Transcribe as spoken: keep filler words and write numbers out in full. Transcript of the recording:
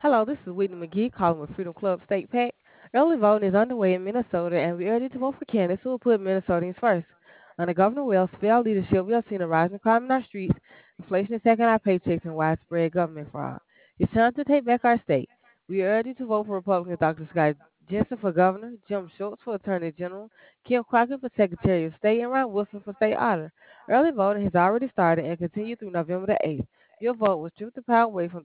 Hello, this is Whitney McGee calling with Freedom Club State PAC. Early voting is underway in Minnesota, and we urge you to vote for candidates who will put Minnesotans first. Under Governor Wells' failed leadership, we have seen a rising crime in our streets, inflation attacking our paychecks, and widespread government fraud. It's time to take back our state. We urge you to vote for Republican Doctor Scott Jensen for governor, Jim Schultz for attorney general, Kim Crockett for secretary of state, and Ron Wilson for state auditor. Early voting has already started and continued through November the eighth. Your vote will strip the power away from